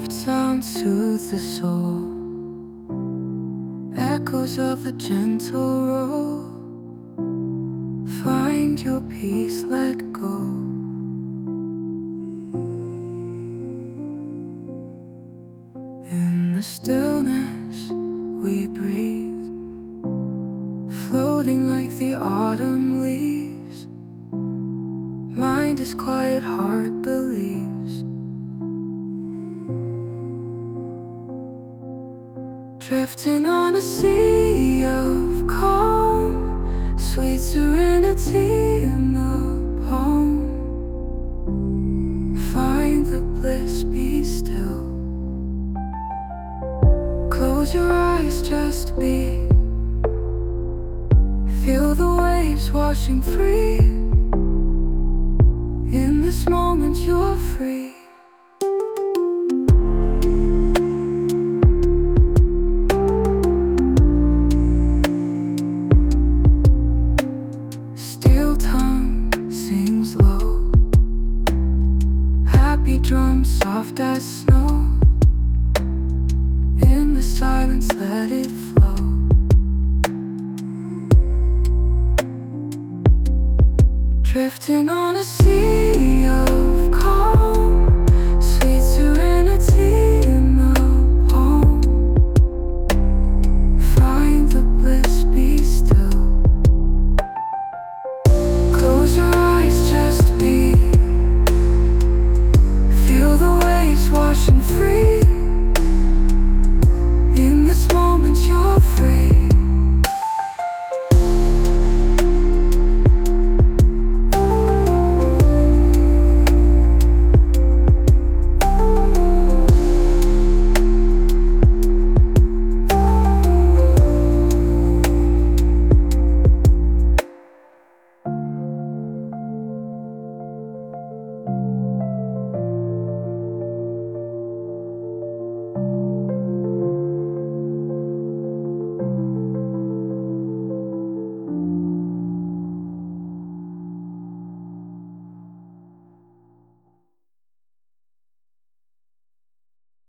Soft sounds soothe the soul, echoes of a gentle roll. Find your peace, let go. In the stillness we breathe, floating like the autumn leaves. Mind is quiet, heart believes. Drifting on a sea of calm, sweet serenity in the palm. Find the bliss, be still. Close your eyes, just be. Feel the waves washing free. In this moment you're free. Steel tongue sings low, happy drums soft as snow. In the silence let it flow. Drifting on a sea